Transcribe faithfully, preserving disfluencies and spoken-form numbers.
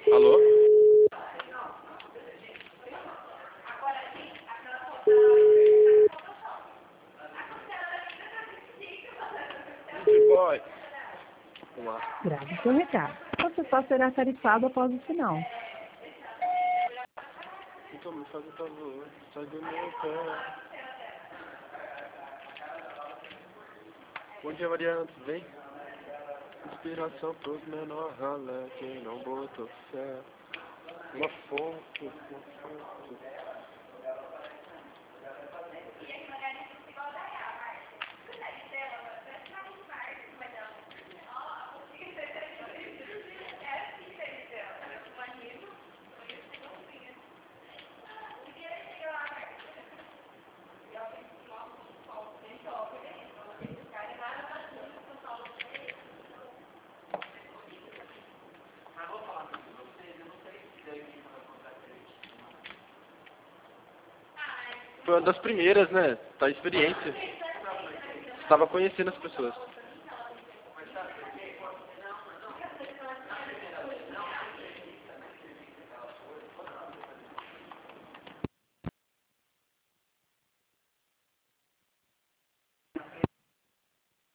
Alô? Muito boy. Vamos lá. Grave seu recado. Você só será tarifado após o sinal. Então me faz um favor, sai do meu pé. Bom dia, Mariana, tudo bem? Inspiração pros menor ralé, quem não botou fé. Uma fonte, uma fonte. Foi uma das primeiras, né? Tá experiência. Estava conhecendo as pessoas.